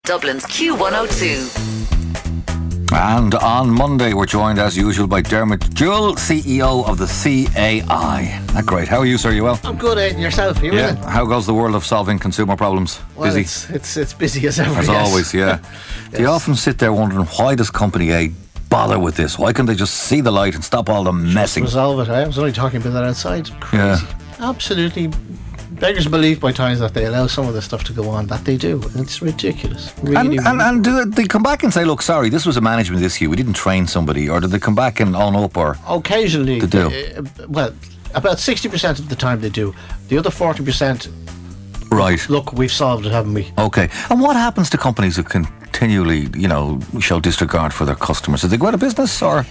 Dublin's Q102. And on Monday, we're joined as usual by Dermot Jewell, CEO of the CAI. Great. How are you, sir? You well? I'm good, Aidan. Yourself? You yeah. How goes the world of solving consumer problems? Well, busy? It's busy as ever. As always, yeah. Yes. Do you often sit there wondering, why does Company A bother with this? Why can't they just see the light and stop all the messing? Just resolve it. I was only talking about that outside. Crazy. Yeah. Absolutely. Beggars believe by times that they allow some of the stuff to go on that they do, and it's ridiculous. Really, and do they come back and say, look, sorry, this was a management issue, we didn't train somebody, or did they come back and own up? Or occasionally they do? Well, about 60% of the time they do. The other 40%, right, look, we've solved it, haven't we? Okay. And what happens to companies who continually, show disregard for their customers? Do they go out of business, or...?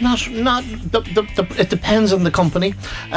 It depends on the company.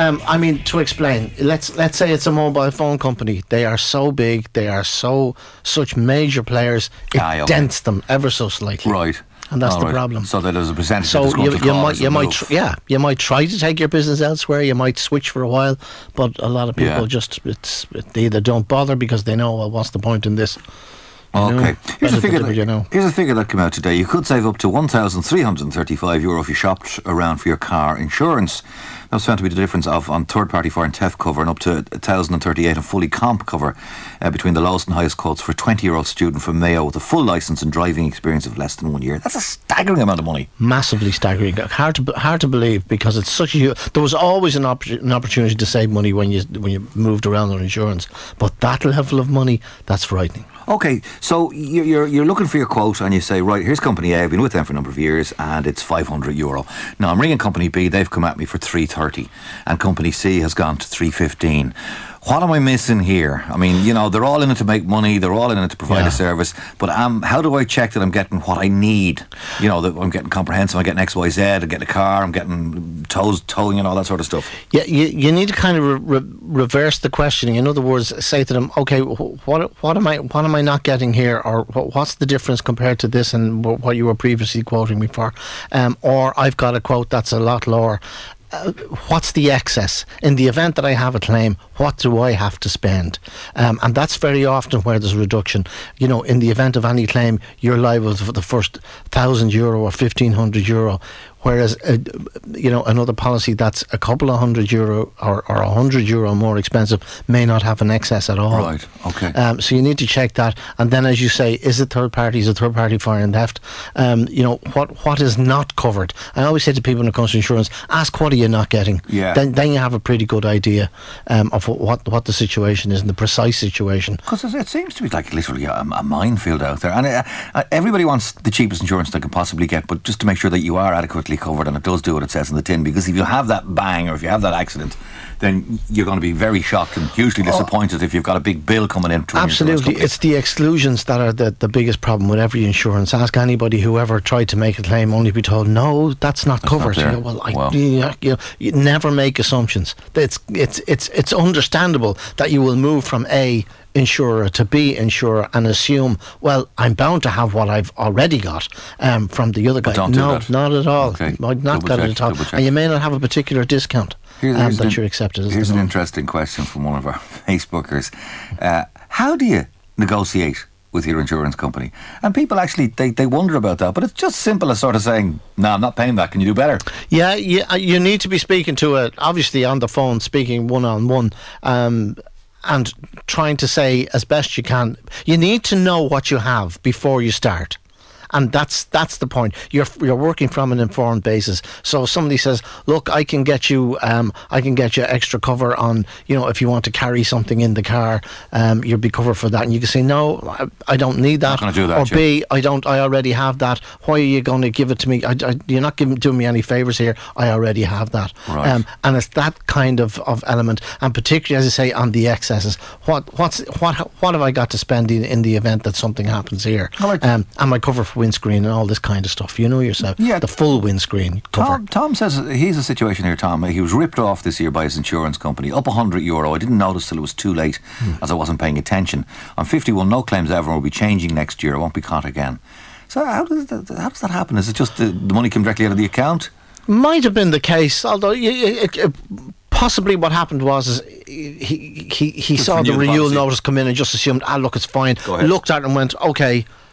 To explain, let's say it's a mobile phone company. They are so big, they are such major players. It dents them ever so slightly. Right. And that's the problem. So that there's a percentage. So you might try to take your business elsewhere. You might switch for a while, but a lot of people they either don't bother because they know, well, what's the point in this? Okay. Here's a figure that came out today. You could save up to €1,335 if you shopped around for your car insurance. That's found to be the difference on third-party fire and theft cover and up to $1,038 on fully comp cover between the lowest and highest quotes for a 20-year-old student from Mayo with a full licence and driving experience of less than 1 year. That's a staggering amount of money. Massively staggering. Hard to believe, because it's such a... There was always an opportunity to save money when you moved around on insurance, but that level of money, that's frightening. Okay, so you're looking for your quote and you say, right, here's Company A, I've been with them for a number of years and it's €500. Now I'm ringing Company B, they've come at me for $330 and Company C has gone to $315. What am I missing here? I mean, they're all in it to make money, they're all in it to provide a service, but how do I check that I'm getting what I need? That I'm getting comprehensive, I'm getting XYZ, I'm getting a car, I'm getting towing and all that sort of stuff. Yeah, you need to kind of reverse the questioning. In other words, say to them, okay, what am I not getting here, or what's the difference compared to this and what you were previously quoting me for? Or I've got a quote that's a lot lower. What's the excess? In the event that I have a claim, what do I have to spend? And that's very often where there's a reduction. In the event of any claim, you're liable for the first €1,000 or €1,500. Whereas, another policy that's a couple of €100 or €100 more expensive may not have an excess at all. Right, okay. So you need to check that. And then, as you say, is it third party fire and theft? What is not covered? I always say to people when it comes to insurance, ask what are you not getting? Yeah. Then you have a pretty good idea of what the situation is and the precise situation. Because it seems to be like literally a minefield out there. And everybody wants the cheapest insurance they can possibly get, but just to make sure that you are adequately covered and it does do what it says in the tin, because if you have that bang or if you have that accident, then you're going to be very shocked and hugely disappointed if you've got a big bill coming in. Absolutely. It's the exclusions that are the biggest problem with every insurance. Ask anybody who ever tried to make a claim, only be told, no, that's not covered. You never make assumptions. It's understandable that you will move from A insurer to B insurer and assume, well, I'm bound to have what I've already got from the other guy. No, not at all. Okay. Might not got it at all. And you may not have a particular discount that you're accepted. Here's an interesting question from one of our Facebookers. How do you negotiate with your insurance company? And people actually, they wonder about that, but it's just simple as sort of saying, no, I'm not paying that, can you do better? Yeah, you need to be speaking to it, obviously on the phone, speaking one-on-one, and trying to say as best you can. You need to know what you have before you start. And that's the point. You're working from an informed basis. So if somebody says, "Look, I can get you extra cover on, if you want to carry something in the car, you'll be covered for that." And you can say, "No, I don't need that." Not gonna do that, or B, I already have that. Why are you going to give it to me? You're not doing me any favours here. I already have that. Right. And it's that kind of element, and particularly, as I say, on the excesses. What have I got to spend in the event that something happens here? Right. Am I covered for windscreen and all this kind of stuff? You know yourself. Yeah. The full windscreen cover. Tom says he's a situation here, Tom. He was ripped off this year by his insurance company, up €100. I didn't notice till it was too late, as I wasn't paying attention. I'm 51, no claims ever, and will be changing next year. I won't be caught again. So how does that happen? Is it just the money came directly out of the account? Might have been the case, although possibly what happened was he saw the renewal notice come in and just assumed, look, it's fine. Looked at it and went, okay,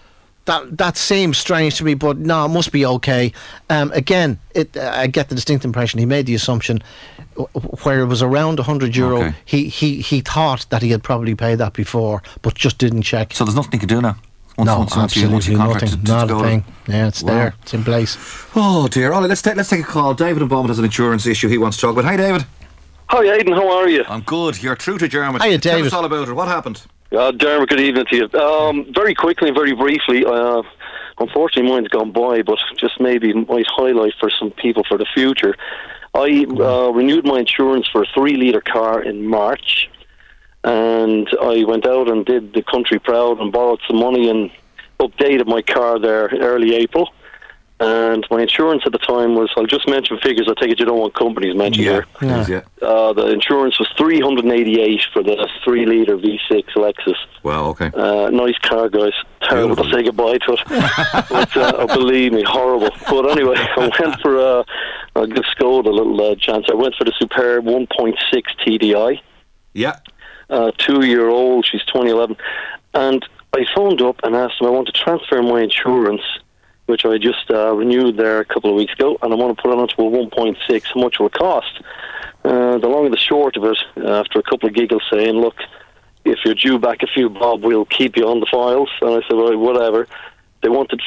that seems strange to me, but no, it must be okay. Again, I get the distinct impression he made the assumption where it was around €100. Okay. He thought that he had probably paid that before, but just didn't check. So there's nothing he can do now? Absolutely nothing. Not a thing. Yeah, it's there. It's in place. Oh dear. All right, let's take a call. David in Beaumont has an insurance issue he wants to talk about. Hi, David. Hi, Aidan. How are you? I'm good. You're through to Dermot. Hiya, Tell David. us all about it. What happened? Dermot, good evening to you. Very quickly and very briefly, unfortunately mine's gone by, but just maybe might highlight for some people for the future. I renewed my insurance for a 3-litre car in March, and I went out and did the country proud and borrowed some money and updated my car there early April. And my insurance at the time was, I'll just mention figures, I take it you don't want companies mentioned here. Yeah. The insurance was $388 for the 3-litre V6 Lexus. Wow, okay. Nice car, guys. Terrible to say goodbye to it. But believe me, horrible. But anyway, I went for, I'll give Skoda a little chance. I went for the superb 1.6 TDI. Yeah. 2-year-old, she's 2011. And I phoned up and asked them, I want to transfer my insurance, which I just renewed there a couple of weeks ago, and I want to put it onto a 1.6. How much will it cost? The long and the short of it, after a couple of giggles saying, look, if you're due back a few bob, we'll keep you on the files. And I said, well, whatever. They wanted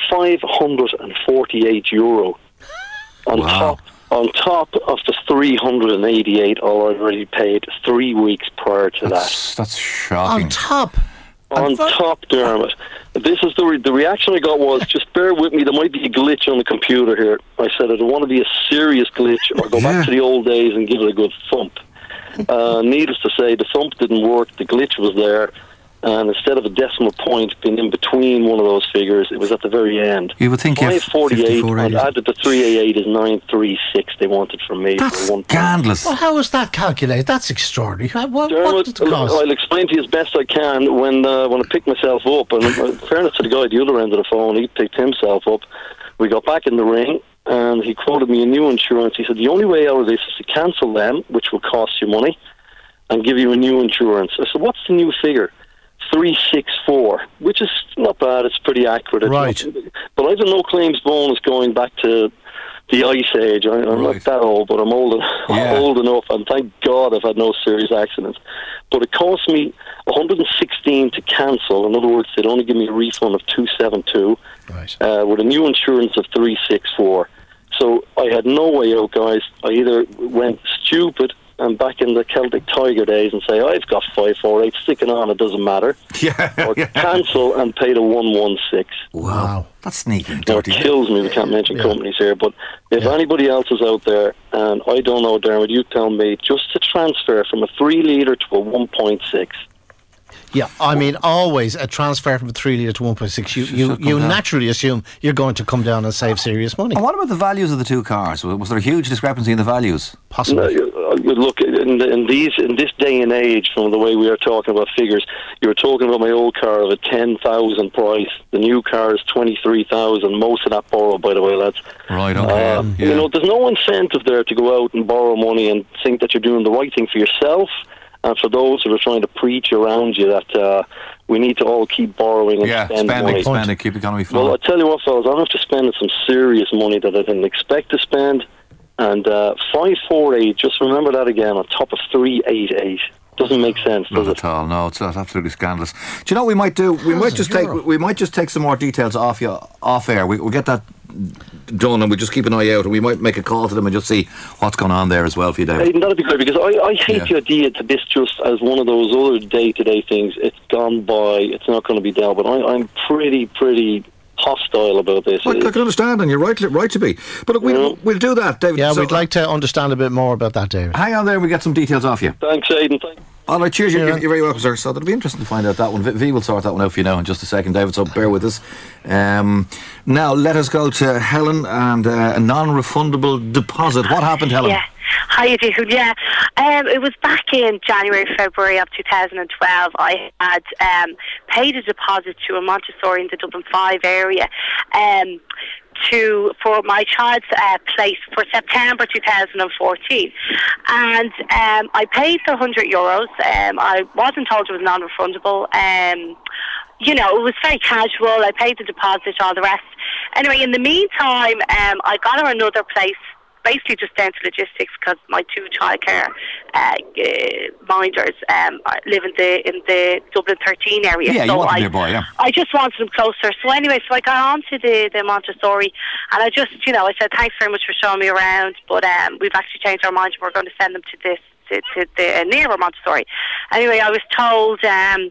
€548 on top of the $388 I already paid 3 weeks prior to that. That's shocking. On top, Dermot. This is the reaction I got was, just bear with me, there might be a glitch on the computer here. I said, I don't want to be a serious glitch or go back to the old days and give it a good thump. Needless to say, the thump didn't work, the glitch was there, and instead of a decimal point being in between one of those figures, it was at the very end. You would think 548 and added the 388 is 936 they wanted from me. That's for one scandalous. well, how is that calculated? That's extraordinary. What Dermot, did it cost? I'll explain to you as best I can when I picked myself up. And in fairness to the guy at the other end of the phone, he picked himself up. We got back in the ring, and he quoted me a new insurance. He said, the only way out of this is to cancel them, which will cost you money, and give you a new insurance. I said, what's the new figure? 364, which is not bad. It's pretty accurate. Right. But I've a no claims bonus going back to the Ice Age. I'm not that old, but I'm old enough, and thank God I've had no serious accidents. But it cost me $116 to cancel. In other words, they'd only give me a refund of $272, with a new insurance of $364. So I had no way out, guys. I either went stupid and back in the Celtic Tiger days and say, I've got 548, stick it on, it doesn't matter. Or cancel and pay the 116. Wow. That's sneaky. It kills me we can't mention companies here, but if anybody else is out there, and I don't know, Dermot, you tell me, just to transfer from a 3-litre to a 1.6. Yeah, I mean, always a transfer from a 3-litre to 1.6, you naturally assume you're going to come down and save serious money. And what about the values of the two cars? Was there a huge discrepancy in the values? Possibly. Look, in this day and age, from the way we are talking about figures, you were talking about my old car of a 10,000 price. The new car is 23,000. Most of that borrowed, by the way, lads. Right. Okay. You know, there's no incentive there to go out and borrow money and think that you're doing the right thing for yourself, and for those who are trying to preach around you that we need to all keep borrowing and spend money. Spending, keep the economy flowing. Well, I tell you what, fellas, I'm after spending some serious money that I didn't expect to spend. And 548, just remember that again, on top of 388. Doesn't make sense, does it? Not at all. No, it's absolutely scandalous. Do you know what we might do? We might just take some more details off you off air. We'll get that done, and we'll just keep an eye out, and we might make a call to them and just see what's going on there as well for you, David. That'd be great, because I hate the idea that this just as one of those other day-to-day things. It's gone by. It's not going to be dealt. But I'm pretty hostile about this. I can understand, and you're right to be. But look, we'll do that, David. Yeah, we'd like to understand a bit more about that, David. Hang on there, we'll get some details off you. Thanks, Aidan. All right, cheers. You're very welcome, sir. So that'll be interesting to find out that one. V will sort that one out for you now in just a second, David, so bear with us. Now, let us go to Helen and a non-refundable deposit. What happened, Helen? Yeah. Hi, Dude. Yeah. It was back in January, February of 2012. I had paid a deposit to a Montessori in the Dublin 5 area for my child's place for September 2014. And I paid the €100. I wasn't told it was non-refundable. you know, it was very casual. I paid the deposit, all the rest. Anyway, in the meantime, I got her another place, basically just down to logistics, because my two childcare minders live in the Dublin 13 area. Yeah, so you want them nearby, yeah. I just wanted them closer. So anyway, so I got on to the Montessori, and I just, you know, I said, thanks very much for showing me around, but we've actually changed our mind. We're going to send them to this, to the nearer Montessori. Anyway, I was told,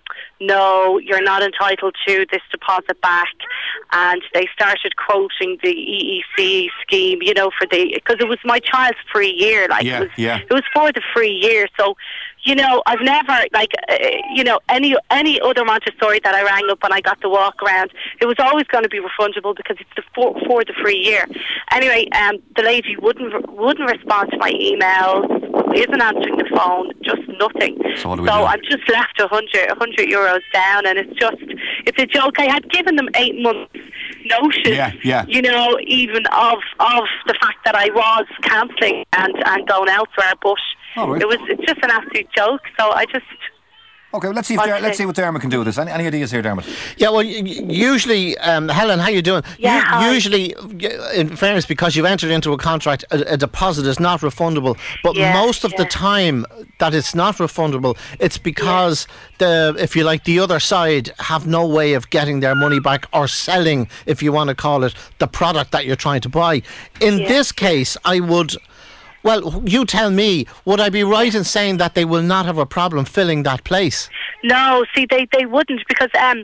no, you're not entitled to this deposit back, and they started quoting the EEC scheme, you know, because it was my child's free year, like it was for the free year. So, you know, I've never, like, you know, any other Montessori that I rang up and I got the walk around, it was always going to be refundable because it's for the free year. Anyway, the lady wouldn't respond to my emails, isn't answering the phone, just nothing. So I'm just left 100 euros down, and it's a joke. I had given them 8 months notice, you know, even of the fact that I was cancelling and going elsewhere, but it's just an absolute joke. So I just... Okay, well, let's see what Dermot can do with this. Any ideas here, Dermot? Yeah, well, usually, Helen, how you doing? Yeah, usually, in fairness, because you've entered into a contract, a deposit is not refundable. But most of the time that it's not refundable, it's because if you like, the other side have no way of getting their money back or selling, if you want to call it, the product that you're trying to buy. In this case, I would... Well, you tell me, would I be right in saying that they will not have a problem filling that place? No, see, they wouldn't, because,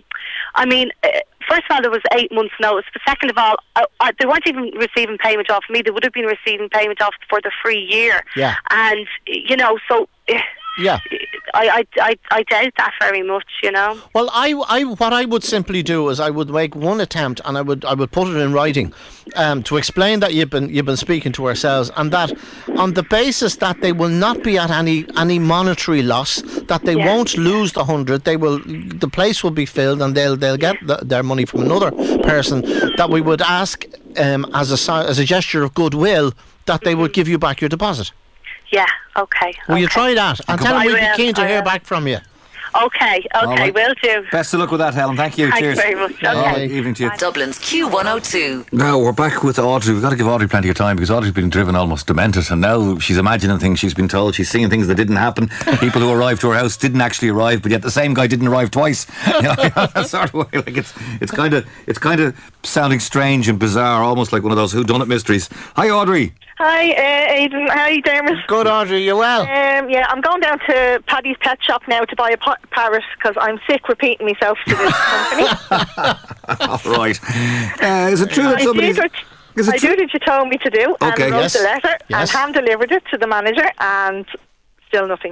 I mean, first of all, there was 8 months' notice, but second of all, they weren't even receiving payment off me. They would have been receiving payment off for the free year. Yeah. And, you know, so... Yeah, I doubt that very much, you know. Well, what I would simply do is I would make one attempt, and I would put it in writing, to explain that you've been speaking to ourselves, and that on the basis that they will not be at any monetary loss, that they won't lose the 100, the place will be filled, and they'll get their money from another person. That we would ask as a gesture of goodwill that they would give you back your deposit. Yeah, okay. Will you try that? And tell them we'd be keen to hear back from you. Okay, right. Will do. Best of luck with that, Helen. Thank you. Thanks Cheers. very much. Okay. Evening to you. Dublin's Q102. Now we're back with Audrey. We've got to give Audrey plenty of time, because Audrey's been driven almost demented, and now she's imagining things she's been told. She's seeing things that didn't happen. People who arrived to her house didn't actually arrive, but yet the same guy didn't arrive twice. You know, that sort of way. Like it's kind of sounding strange and bizarre, almost like one of those whodunit mysteries. Hi, Audrey. Hi, Aidan. Hi, Dermot. Good, Audrey. You well? Yeah, I'm going down to Paddy's Pet Shop now to buy a parrot, because I'm sick repeating myself to this company. All right. Is it true that somebody... I did what you told me to do, and wrote the letter, and hand-delivered it to the manager, and still nothing.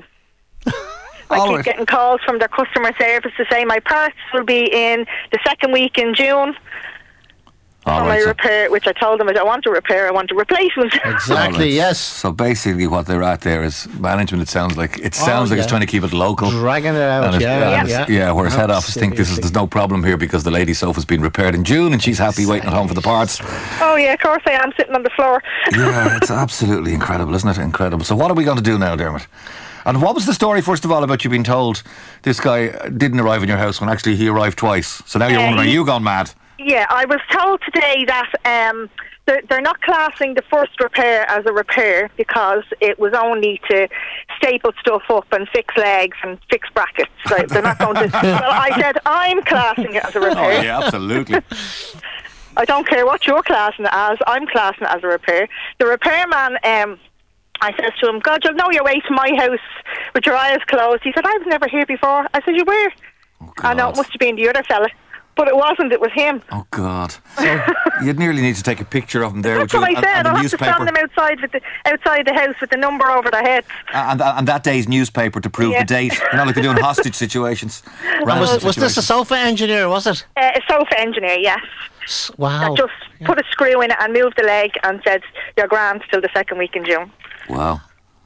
I keep getting calls from their customer service to say my parts will be in the second week in June. My repair, which I told them I don't want a repair, I want a replacement. Exactly, yes. So basically what they're at there is management, it sounds like it's trying to keep it local. Dragging it out, whereas head office think there's no problem here because the lady's sofa's been repaired in June and she's happy waiting at home for the parts. Oh yeah, of course I am, sitting on the floor. Yeah, it's absolutely incredible, isn't it? Incredible. So what are we going to do now, Dermot? And what was the story, first of all, about you being told this guy didn't arrive in your house when actually he arrived twice? So now you're wondering, are you gone mad? Yeah, I was told today that they're not classing the first repair as a repair because it was only to staple stuff up and fix legs and fix brackets. So they're not going to... Well, I said, I'm classing it as a repair. Oh, yeah, absolutely. I don't care what you're classing it as, I'm classing it as a repair. The repairman... I said to him, God, you'll know your way to my house with your eyes closed. He said, I was never here before. I said, you were? Oh, I know, it must have been the other fella. But it wasn't, it was him. Oh, God. So you'd nearly need to take a picture of him there. That's what I said. I'll have to stand them outside the house with the number over their heads. And that day's newspaper to prove the date. You know, like they do in hostage situations. Was this a sofa engineer, was it? A sofa engineer, yes. Wow. That just put a screw in it and moved the leg and said, you're grand till the second week in June. Wow.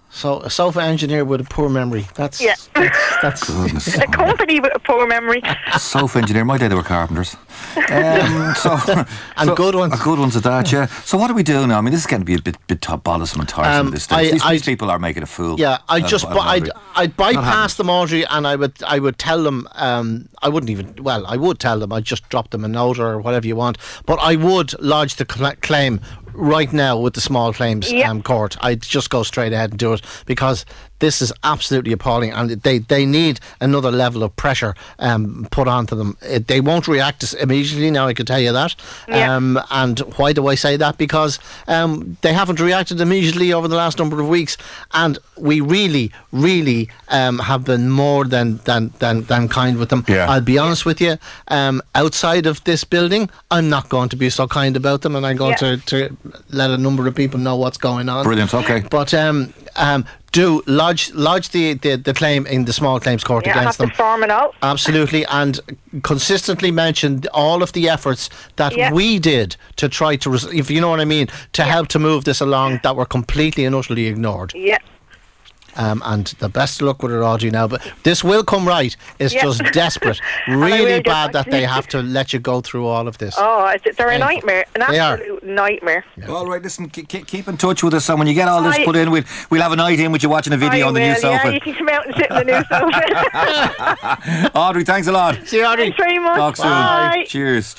So a sofa engineer with a poor memory. That's a company with a poor memory. Sofa engineer. My day they were carpenters. And good ones. Good ones at that, yeah. So what do we do now? I mean, this is going to be a bit bothersome and tiresome at this stage. These people are making a fool. Yeah, I'd bypass them, Audrey, and I would tell them. I would tell them. I'd just drop them a note or whatever you want. But I would lodge the claim right now with the small claims court. I'd just go straight ahead and do it, because this is absolutely appalling, and they need another level of pressure put onto them. They won't react immediately now, I can tell you that. And why do I say that? Because they haven't reacted immediately over the last number of weeks, and we really have been more than kind with them. I'll be honest with you, outside of this building I'm not going to be so kind about them, and I'm going to let a number of people know what's going on. Brilliant, okay. But do lodge the claim in the small claims court against them. Have to form it out. Absolutely, and consistently mention all of the efforts that we did to try to, if you know what I mean, to help to move this along, that were completely and utterly ignored. Yeah. And the best of luck with it, Audrey, now. But this will come right. It's just desperate. Really bad that they have to let you go through all of this. Oh, they're a nightmare. An absolute nightmare. Yeah. All right, listen, keep in touch with us, and when you get all this put in, we'll have a night in with you watching a video on the new sofa. Yeah, you can come out and sit in the new sofa. Audrey, thanks a lot. See you, Audrey. Thanks very much. Talk soon. Bye. Cheers.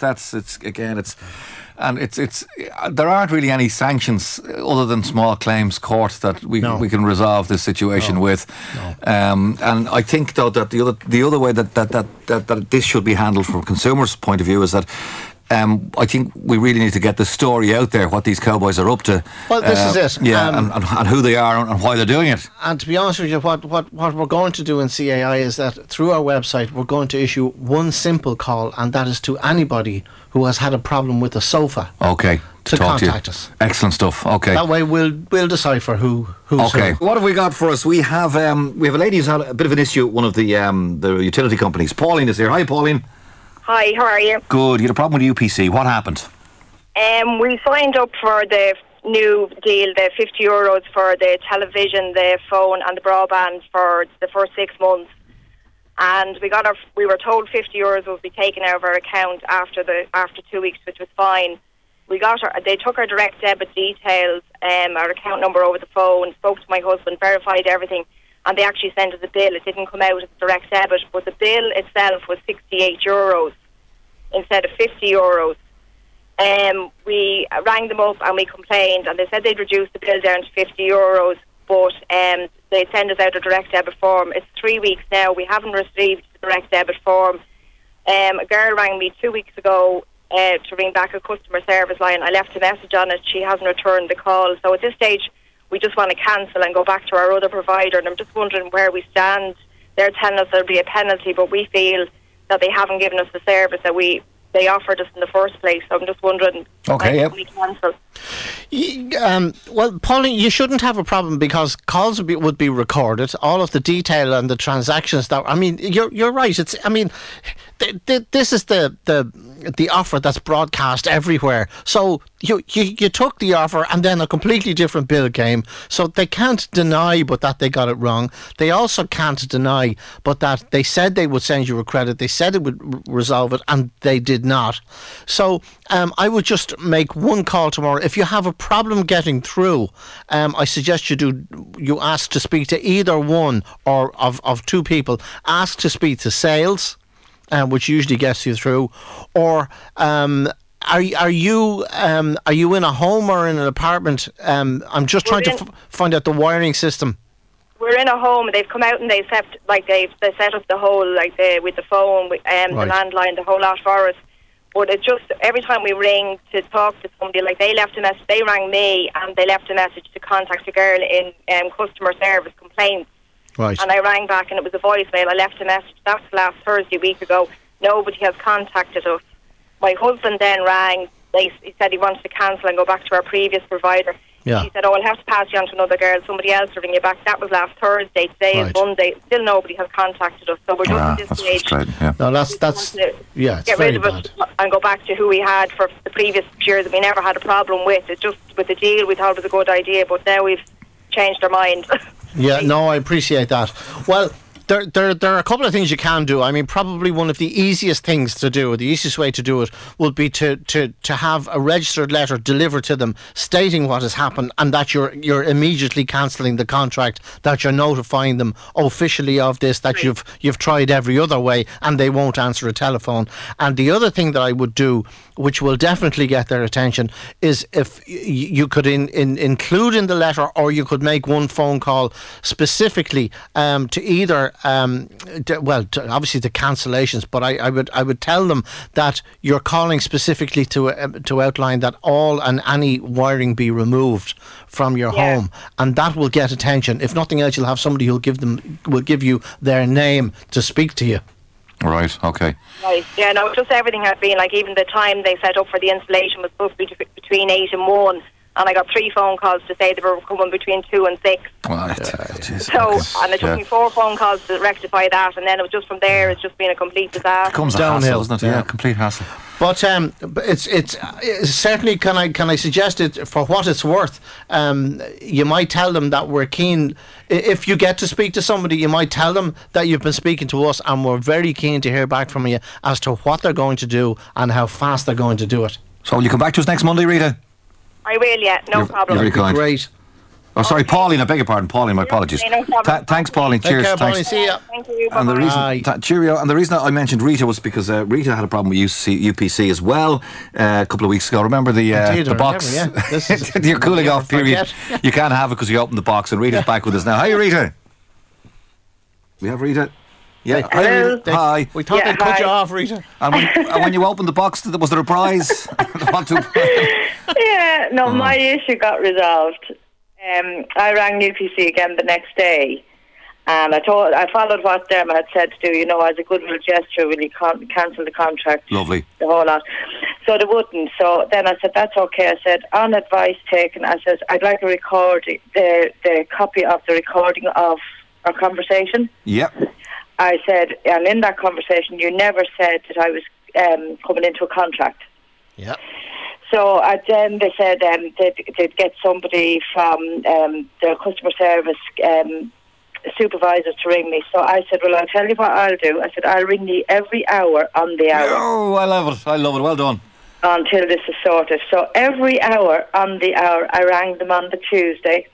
And it's there aren't really any sanctions other than small claims court that we can resolve this situation with. No. And I think though that the other way that this should be handled from a consumer's point of view is that I think we really need to get the story out there, what these cowboys are up to. Well, this is it. Yeah, and who they are and why they're doing it. And to be honest with you, what we're going to do in CAI is that through our website we're going to issue one simple call, and that is to anybody who has had a problem with a sofa. Okay. To contact us. Excellent stuff. Okay. That way we'll decipher who's okay. who. What have we got for us? We have a lady who's had a bit of an issue with one of the utility companies. Pauline is here. Hi, Pauline. Hi, how are you? Good. You had a problem with UPC. What happened? We signed up for the new deal, the €50 for the television, the phone and the broadband for the first 6 months. And we were told €50 would be taken out of our account after 2 weeks, which was fine. They took our direct debit details, our account number over the phone, spoke to my husband, verified everything, and they actually sent us a bill. It didn't come out as direct debit, but the bill itself was €68 instead of €50. We rang them up and we complained, and they said they'd reduce the bill down to €50, but they send us out a direct debit form. It's 3 weeks now. We haven't received the direct debit form. A girl rang me 2 weeks ago to ring back a customer service line. I left a message on it. She hasn't returned the call. So at this stage, we just want to cancel and go back to our other provider, and I'm just wondering where we stand. They're telling us there'll be a penalty, but we feel that they haven't given us the service that they offered us in the first place. So I'm just wondering, we cancel? Well, Pauline, you shouldn't have a problem because calls would be recorded. All of the detail and the transactions you're right. This is the offer that's broadcast everywhere. So you took the offer, and then a completely different bill came. So they can't deny but that they got it wrong. They also can't deny but that they said they would send you a credit. They said it would resolve it, and they did not. So I would just make one call tomorrow. If you have a problem getting through, I suggest you ask to speak to either one or of two people. Ask to speak to sales, which usually gets you through, or are you in a home or in an apartment? I'm just trying to find out the wiring system. We're in a home. They've come out and they set up the whole with the phone, the landline, the whole lot for us. But it's just every time we ring to talk to somebody, they left a message. They rang me and they left a message to contact a girl in customer service complaints. Right. And I rang back and it was a voicemail. I left a message. That's last Thursday, a week ago. Nobody has contacted us. My husband then rang. He said he wanted to cancel and go back to our previous provider. Yeah. He said, I'll have to pass you on to another girl. Somebody else will ring you back. That was last Thursday. Today is Monday. Still nobody has contacted us. So we're just at this stage. Yeah. No, that's get rid of it and go back to who we had for the previous years that we never had a problem with. It's just with the deal we thought it was a good idea, but now we've changed their mind. Yeah, no, I appreciate that. Well, there are a couple of things you can do. I mean, probably one of the easiest things to do, the easiest way to do it, would be to have a registered letter delivered to them stating what has happened and that you're immediately cancelling the contract, that you're notifying them officially of this, that you've tried every other way and they won't answer a telephone. And the other thing that I would do, which will definitely get their attention, is if you could include in the letter, or you could make one phone call specifically to either obviously the cancellations, but I would tell them that you're calling specifically to outline that all and any wiring be removed from your home, and that will get attention. If nothing else, you'll have somebody who'll give you their name to speak to you. Right, okay. Right, yeah, no, just everything had been, like, even the time they set up for the installation was supposed to be between 8 and 1, and I got 3 phone calls to say they were coming between 2 and 6. Well, and it took me 4 phone calls to rectify that, and then it was just from there, it's just been a complete disaster. It comes downhill, isn't it? Yeah, complete hassle. But it's certainly, can I suggest it for what it's worth? You might tell them that we're keen. If you get to speak to somebody, you might tell them that you've been speaking to us and we're very keen to hear back from you as to what they're going to do and how fast they're going to do it. So will you come back to us next Monday, Rita? I will, yeah, no problem. You're very kind. Great. Oh, sorry, Pauline, I beg your pardon. Pauline, my apologies. Thanks, Pauline. Cheers. Take care, Pauline. See ya. Thank you. And the reason, cheerio. And the reason I mentioned Rita was because Rita had a problem with UPC as well a couple of weeks ago. Remember the box? Your cooling off period. You can't have it because you opened the box. And Rita's back with us now. Hi, Rita. We have Rita. Yeah. Hello. Hi. We thought they'd cut you off, Rita. And when you opened the box, was there a prize? Yeah, no, my issue got resolved. I rang UPC again the next day, and I followed what Dermot had said to do. You know, as a goodwill gesture, will you cancel the contract? Lovely. The whole lot. So they wouldn't. So then I said, that's okay. I said, on advice taken, I said, I'd like a recording, the copy of the recording of our conversation. Yep. I said, and in that conversation, you never said that I was coming into a contract. Yeah. So then they said they'd get somebody from their customer service supervisors to ring me. So I said, well, I'll tell you what I'll do. I said, I'll ring you every hour on the hour. Oh, I love it. Well done. Until this is sorted. So every hour on the hour, I rang them on the Tuesday.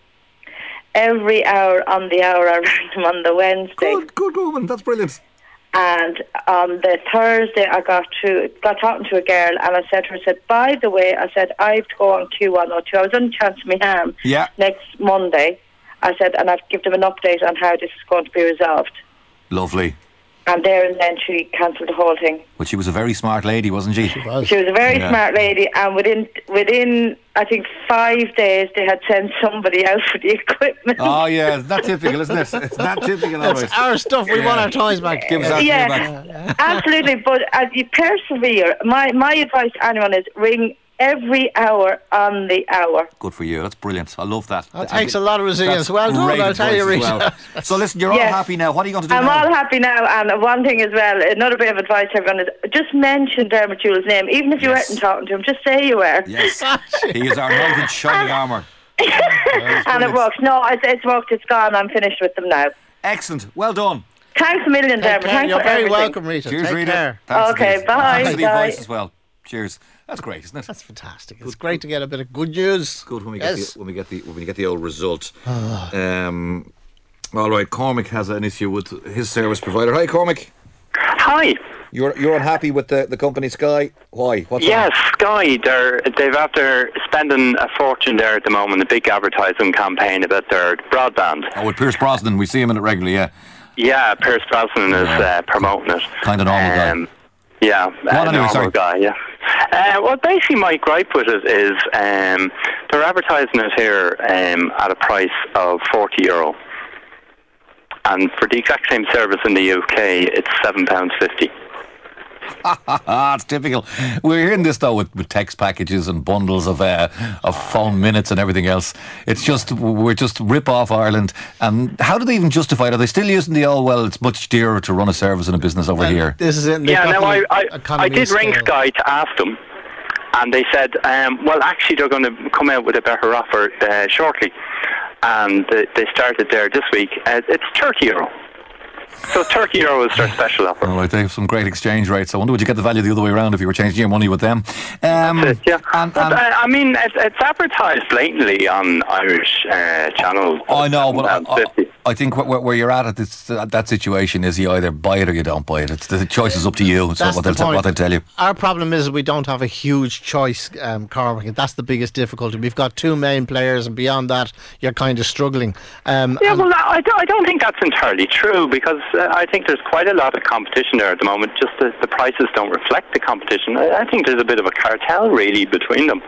Every hour on the hour, I rang them on the Wednesday. Good woman. That's brilliant. And on the Thursday, I got talking to a girl, and I said to her, by the way, I said, I have to go on Q102. I was on Chance Me Harm next Monday. I said, and I've given them an update on how this is going to be resolved. Lovely. And there and then she cancelled the whole thing. But she was a very smart lady, wasn't she? She was a very smart lady, and within I think 5 days they had sent somebody out for the equipment. Oh yeah, it's not typical, isn't it? It's not typical. It's our stuff. We want our toys back. Give us our back. Absolutely. But as you persevere, my advice to anyone is ring every hour on the hour. Good for you. That's brilliant. I love that. That takes a lot of resilience. Well done, I'll tell you, Rita. Well. So listen, you're all happy now. What are you going to do I'm now? all happy now, and one thing as well, another bit of advice to everyone is just mention Dermot Jules' name. Even if you weren't talking to him, just say you were. Yes. He is our knight in shining armour. And it works. No, it's worked. It's gone. I'm finished with them now. Excellent. Well done. Thanks a million, Dermot. Thanks You're for very everything. welcome, Rita. Cheers, Take Rita. care. Thanks okay, bye. Thanks for the advice as well. Cheers. That's great, isn't it? That's fantastic. It's great to get a bit of good news. Good when we get the old result. All right, Cormac has an issue with his service provider. Hi, Cormac. Hi. You're unhappy with the company Sky? Why? What's yes, Sky. They've after spending a fortune there at the moment, a big advertising campaign about their broadband. Oh, with Pierce Brosnan, we see him in it regularly. Yeah. Yeah, Pierce Brosnan is promoting it. Kind of normal guy. Yeah, normal guy. Yeah. Well, basically, my gripe with it is they're advertising it here at a price of €40, and for the exact same service in the UK, it's £7.50. It's typical. We're hearing this though with text packages and bundles of phone minutes and everything else. It's just we're just rip off Ireland. And how do they even justify it? Are they still using the old, well, it's much dearer to run a service and a business over here? This is it. Yeah, no, I did ring Sky to ask them, and they said, well, actually they're going to come out with a better offer shortly. and they started there this week. It's €30. So €30 is their special offer. All right, they have some great exchange rates. I wonder would you get the value the other way around if you were changing your money with them? That's it, yeah. I mean, it's advertised blatantly on Irish channels. I know, but I think where you're at that situation is you either buy it or you don't buy it. The choice is up to you. That's what they'll tell you. Our problem is we don't have a huge choice, Cormac. That's the biggest difficulty. We've got two main players, and beyond that, you're kind of struggling. Well, I don't think that's entirely true, because I think there's quite a lot of competition there at the moment. Just the prices don't reflect the competition. I think there's a bit of a cartel really between them.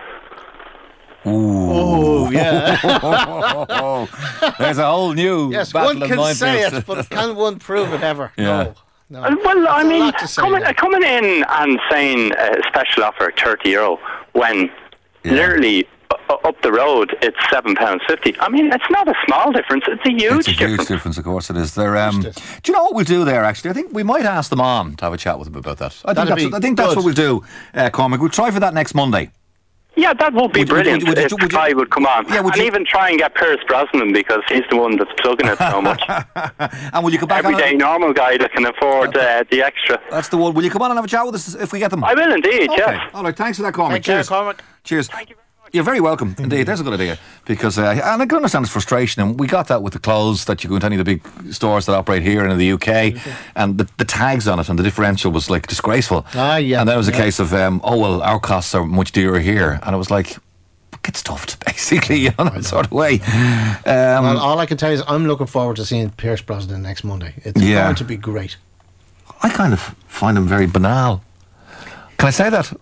Ooh, yeah. There's a whole new battle one can say it, but can one prove it ever? Yeah. No. Well, I mean, coming in and saying special offer €30 when literally up the road it's £7.50. I mean, it's not a small difference. It's a huge difference. Huge difference, of course it is. Do you know what we'll do there? Actually, I think we might ask them on to have a chat with them about that. I think that's what we'll do, Cormac. We'll try for that next Monday. Yeah, that would be brilliant if the guy would come on. Yeah, even try and get Pierce Brosnan, because he's the one that's plugging it so much. And will you come back everyday normal guy that can afford the extra. That's the one. Will you come on and have a chat with us if we get them? I will indeed, yes. All right, thanks for that, Cormac. Cheers, Cormac. Cheers. Thank you very much. You're very welcome, indeed. There's a good idea. Because, and I can understand his frustration, and we got that with the clothes that you go into any of the big stores that operate here and in the UK, and the tags on it and the differential was like disgraceful. Yeah. And then it was a case of, our costs are much dearer here. And it was like, get stuffed, basically, in that sort of way. Well, all I can tell you is I'm looking forward to seeing Pierce Brosnan next Monday. It's going to be great. I kind of find him very banal. Can I say that?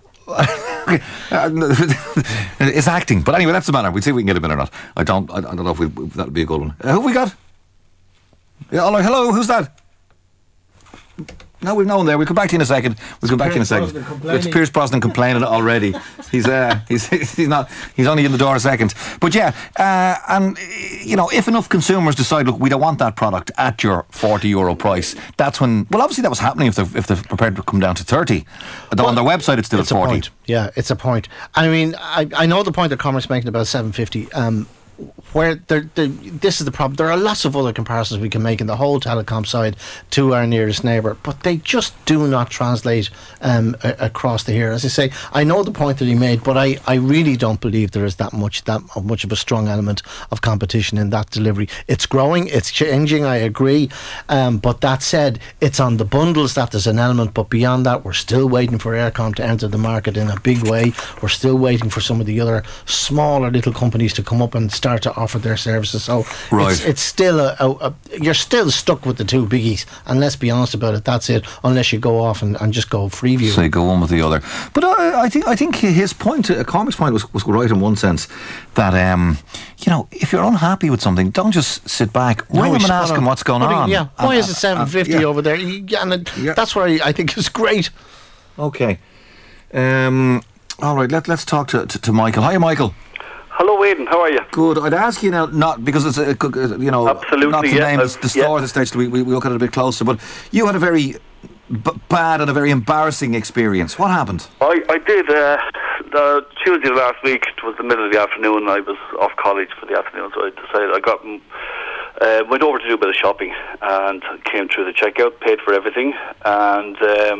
It's acting, but anyway, that's the matter. We'll see if we can get him in or not. I don't know if that would be a good one. Who have we got? Yeah, hello, who's that? No, we've no one there. We'll come back to you in a second. It's Pierce Brosnan complaining already. He's not. He's only in the door a second. But yeah, and if enough consumers decide, look, we don't want that product at your €40 price, that's when. Well, obviously that was happening if they're prepared to come down to 30. On their website, it's still at 40. Point. Yeah, it's a point. I mean, I know the point that Cormac's making about $7.50. Where this is the problem. There are lots of other comparisons we can make in the whole telecom side to our nearest neighbour, but they just do not translate across the here. As I say, I know the point that he made, but I really don't believe there is that much of a strong element of competition in that delivery. It's growing, it's changing, I agree, but that said, it's on the bundles that there's an element, but beyond that, we're still waiting for Eircom to enter the market in a big way. We're still waiting for some of the other smaller little companies to come up and start to offer their services. So it's still you're still stuck with the two biggies, and let's be honest about it, that's it, unless you go off and just go Freeview. So you go one with the other. But I think his point, Cormac's point was right in one sense, that if you're unhappy with something, don't just sit back, ring him and ask him what's going on. Yeah, why is it $7.50 over there? That's where I think it's great. Okay. All right, let's talk to Michael. Hi, Michael. Hello, Aidan. How are you? Good. I'd ask you now, not because it's absolutely, not to name the store at this stage. We look at it a bit closer. But you had a very bad and a very embarrassing experience. What happened? I did. Tuesday last week. It was the middle of the afternoon. I was off college for the afternoon, so I decided went over to do a bit of shopping and came through the checkout, paid for everything, and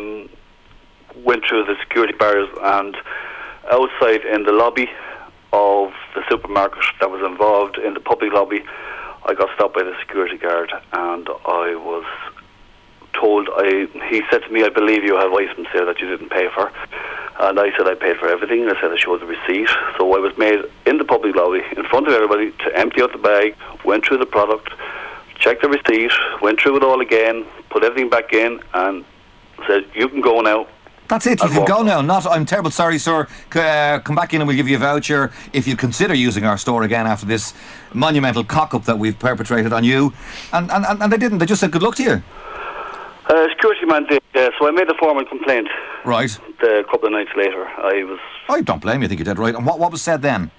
went through the security bars, and outside in the lobby of the supermarket that was involved, in the public lobby, I got stopped by the security guard, and I was told, he said to me, I believe you have items there that you didn't pay for. And I said I paid for everything. I said I showed the receipt. So I was made in the public lobby in front of everybody to empty out the bag, went through the product, checked the receipt, went through it all again, put everything back in, and said, you can go now. That's it, you can go now. I'm terrible sorry, sir. Come back in and we'll give you a voucher if you consider using our store again after this monumental cock-up that we've perpetrated on you. And they didn't. They just said good luck to you. Security man did, so I made a formal complaint. Right. A couple of nights later, I don't blame you, I think you did right. And what was said then?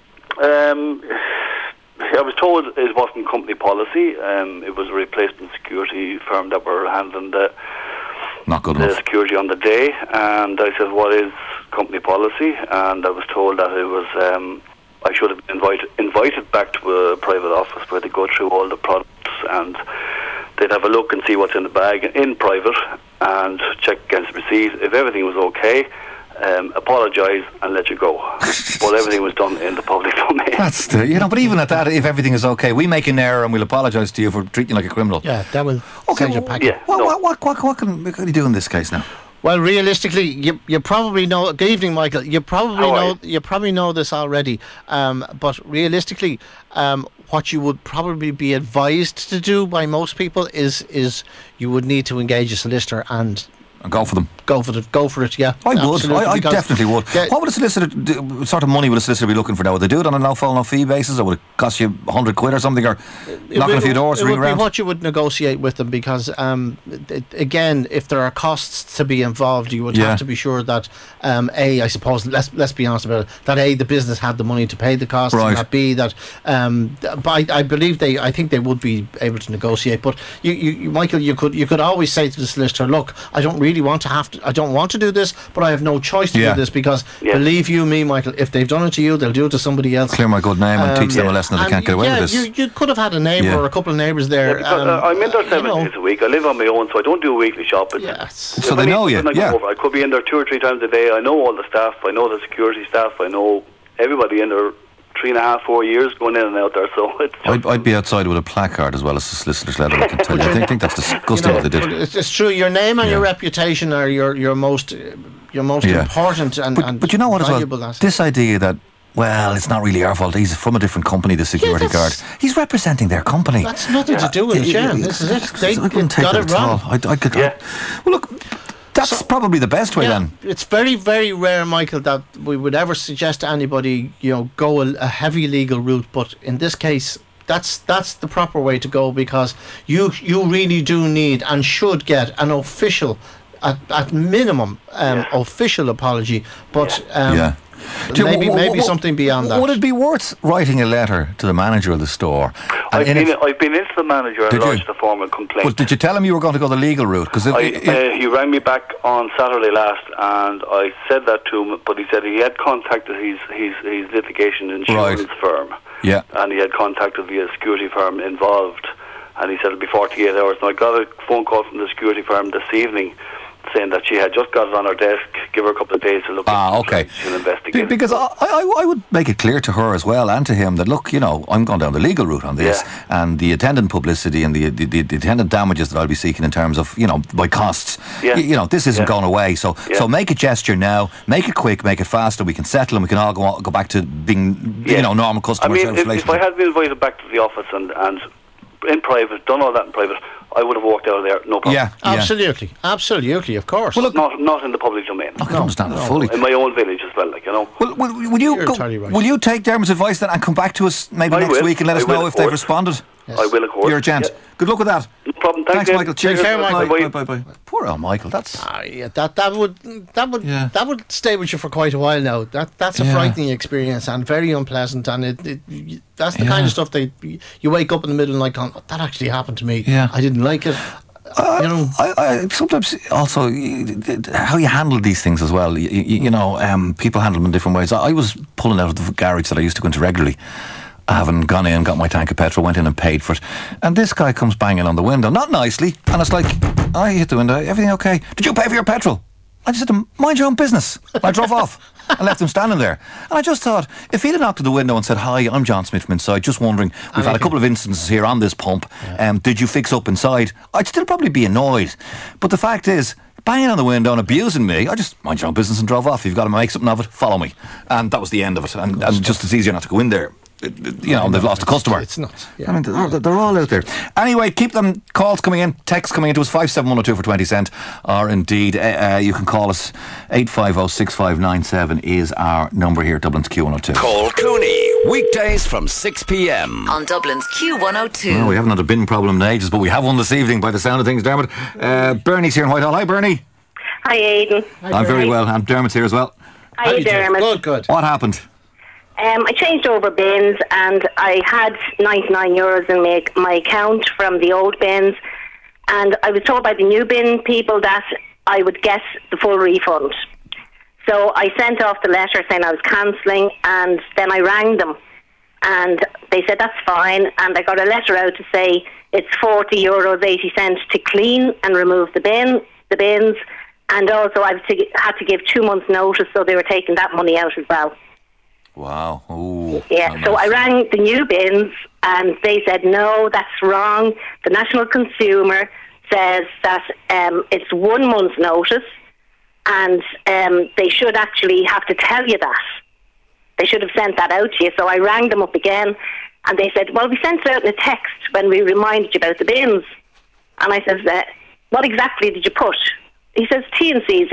I was told it wasn't company policy. It was a replacement security firm that were handling the security on the day, and I said, what is company policy? And I was told that it was I should have been invited back to a private office where they go through all the products and they'd have a look and see what's in the bag in private and check against the receipt. If everything was okay, apologise and let you go. But everything was done in the public domain. That's but even at that, if everything is okay, we make an error and we'll apologise to you for treating you like a criminal. Yeah, that will send your packet. Yeah, what can you do in this case now? Well, realistically, you probably know. Good evening, Michael. You probably know this already. But realistically, what you would probably be advised to do by most people is you would need to engage a solicitor and go for them. Go for it. Yeah, I would. I definitely would. What would a solicitor do? What sort of money would a solicitor be looking for now? Would they do it on a no fee basis, or would it cost you £100 or something, or knocking a few doors, ring around? It would be what you would negotiate with them, because again, if there are costs to be involved, you would have to be sure that I suppose let's be honest about it, that the business had the money to pay the costs, and that B, that but I believe I think they would be able to negotiate. But you Michael, you could always say to the solicitor, look, I don't want to do this, but I have no choice to do this, because believe you me, Michael, if they've done it to you, they'll do it to somebody else. Clear my good name and teach them a lesson that they can't get away with this. You could have had a neighbour or a couple of neighbours there. I'm in there 7 days a week. I live on my own, so I don't do weekly shopping. So they know you. I could be in there 2 or 3 times a day. I know all the staff. I know the security staff. I know everybody in there. 3.5, 4 years going in and out there, so I'd be outside with a placard as well as a solicitor's letter. I can tell you. I think that's disgusting what they did. It's true. Your name and your reputation are your most important and but you know what as well? Asset. This idea that, well, it's not really our fault. He's from a different company, the security guard. He's representing their company. That's nothing to do with it. Yeah, this is it. They got it wrong. Well, look. That's probably the best way then. It's very, very rare, Michael, that we would ever suggest to anybody, go a heavy legal route. But in this case, that's the proper way to go, because you really do need and should get an official, at minimum, official apology. But maybe something beyond that. Would it be worth writing a letter to the manager of the store? I've been into the manager and lodged a formal complaint. But did you tell him you were going to go the legal route? Because he rang me back on Saturday last, and I said that to him. But he said he had contacted his litigation insurance firm. Yeah. And he had contacted the security firm involved, and he said it'd be 48 hours. And I got a phone call from the security firm this evening, saying that she had just got it on her desk, give her a couple of days to look okay. She'll investigate. Because I would make it clear to her as well, and to him, that look, I'm going down the legal route on this, and the attendant publicity and the attendant damages that I'll be seeking in terms of, by costs, this isn't going away, so make a gesture now, make it quick, make it fast, and we can settle and we can all go back to being, normal customer service relationship. If I had been invited back to the office and in private, done all that in private, I would have walked out of there, no problem. Yeah, absolutely, of course. Well, look, not in the public domain. I can understand that fully. In my own village as well, Well, will you take Dermot's advice then and come back to us maybe next week and let us know if they've responded? Yes. I will, of course. You're a gent. Good luck with that. No problem. Thanks, Michael. Cheers. Bye. Poor old Michael. That's that would stay with you for quite a while now. That's a frightening experience and very unpleasant. And that's the kind of stuff that you wake up in the middle of the night going, that actually happened to me. Yeah. I didn't like it. I sometimes also how you handle these things as well. People handle them in different ways. I was pulling out of the garage that I used to go into regularly. I haven't gone in, got my tank of petrol, went in and paid for it. And this guy comes banging on the window, not nicely, and it's like, I hit the window, everything okay? Did you pay for your petrol? I just said to him, mind your own business. I drove off and left him standing there. And I just thought, if he'd have knocked at the window and said, hi, I'm John Smith from inside, just wondering, we've had a couple of instances here on this pump, did you fix up inside? I'd still probably be annoyed. But the fact is, banging on the window and abusing me, I just mind your own business and drove off. If you've got to make something of it, follow me. And that was the end of it. And just it's easier not to go in there. They've lost a customer. It's not. Yeah. I mean, they're all out there. Anyway, keep them calls coming in, texts coming in to us, 57102 for 20 cent, or indeed you can call us 850-6597 is our number here at Dublin's Q102. Call Clooney weekdays from 6 p.m. on Dublin's Q102. Well, we haven't had a bin problem in ages, but we have one this evening by the sound of things, Dermot. Bernie's here in Whitehall. Hi, Bernie. Hi, Aidan. I'm very well, and Dermot's here as well. Hi, Dermot. Good. What happened? I changed over bins and I had €99 in my account from the old bins, and I was told by the new bin people that I would get the full refund. So I sent off the letter saying I was cancelling, and then I rang them. And they said, that's fine. And I got a letter out to say it's €40.80 to clean and remove the bins. And also I had to give 2 months' notice, so they were taking that money out as well. Wow. Ooh, yeah, so I rang the new bins, and they said, no, that's wrong. The National Consumer says that it's 1 month's notice, and they should actually have to tell you that. They should have sent that out to you. So I rang them up again, and they said, well, we sent it out in a text when we reminded you about the bins. And I said, what exactly did you put? He says, T&C's,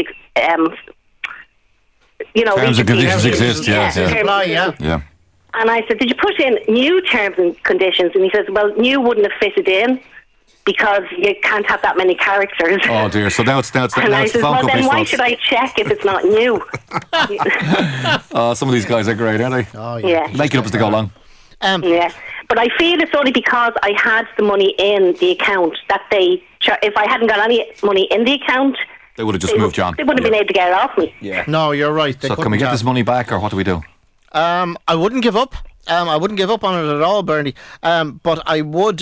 terms and conditions exist, yeah. And I said, did you put in new terms and conditions? And he says, well, new wouldn't have fitted in because you can't have that many characters. Oh dear, so now it's and I said, well, then why should I check if it's not new? Oh, some of these guys are great, aren't they? Oh yeah. Make it up as they go along. Yeah, but I feel it's only because I had the money in the account that if I hadn't got any money in the account, they would have just moved on. They wouldn't have been able to get it off me. Yeah. No, you're right. So can we get this money back, or what do we do? I wouldn't give up. I wouldn't give up on it at all, Bernie. But I would.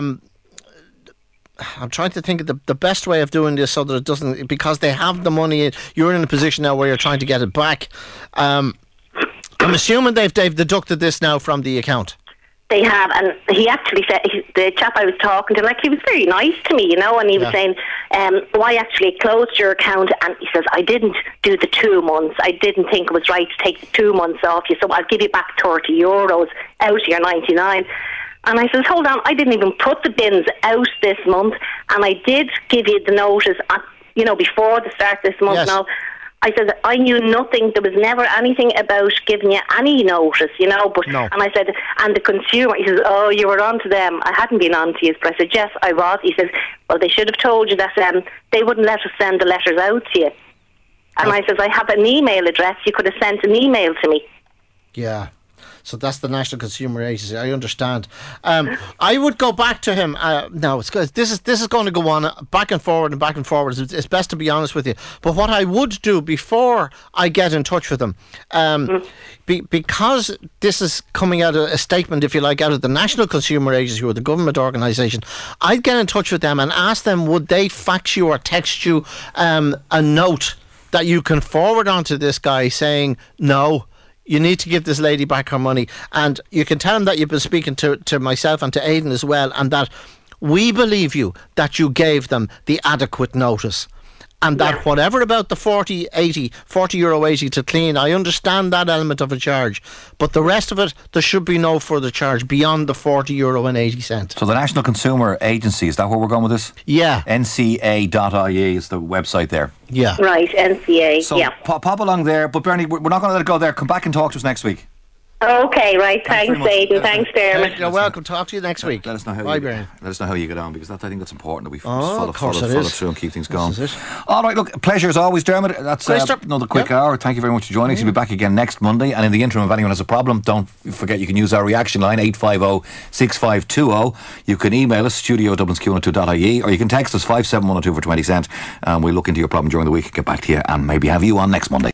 I'm trying to think of the best way of doing this so that it doesn't, because they have the money. You're in a position now where you're trying to get it back. I'm assuming they've deducted this now from the account. They have, and he actually said, the chap I was talking to, he was very nice to me, and he was saying, I actually closed your account, and he says, I didn't do the 2 months. I didn't think it was right to take the 2 months off you, so I'll give you back €30 out of your 99. And I says, hold on, I didn't even put the bins out this month, and I did give you the notice, before the start of this month. Yes. Now, I said, I knew nothing. There was never anything about giving you any notice, But no. And I said, and the consumer, he says, oh, you were on to them. I hadn't been on to you. But I said, yes, I was. He says, well, they should have told you that they wouldn't let us send the letters out to you. And I says, I have an email address. You could have sent an email to me. Yeah. So that's the National Consumer Agency. I understand. I would go back to him. No, it's good. This is going to go on back and forward and back and forward. It's best to be honest with you. But what I would do before I get in touch with them, because this is coming out of a statement, if you like, out of the National Consumer Agency or the government organisation, I'd get in touch with them and ask them, would they fax you or text you a note that you can forward on to this guy saying, no, you need to give this lady back her money. And you can tell them that you've been speaking to myself and to Aidan as well, and that we believe you, that you gave them the adequate notice. And that whatever about the €40.80 to clean, I understand that element of a charge. But the rest of it, there should be no further charge beyond the €40.80. So the National Consumer Agency, is that where we're going with this? Yeah. NCA.ie is the website there. Yeah. Right, NCA, so pop along there. But Bernie, we're not going to let it go there. Come back and talk to us next week. Okay, right. Thanks, Aidan. Thanks, Dermot. You're welcome. Talk to you next week. Let us know how Brian. Let us know how you get on, because I think that's important that we follow through and keep things going. All right, look, pleasure as always, Dermot. That's another quick hour. Thank you very much for joining us. We'll be back again next Monday. And in the interim, if anyone has a problem, don't forget you can use our reaction line 850-6520. You can email us studio@dublinsq102.ie, or you can text us 57102 for 20 cents, and we'll look into your problem during the week and get back to you and maybe have you on next Monday.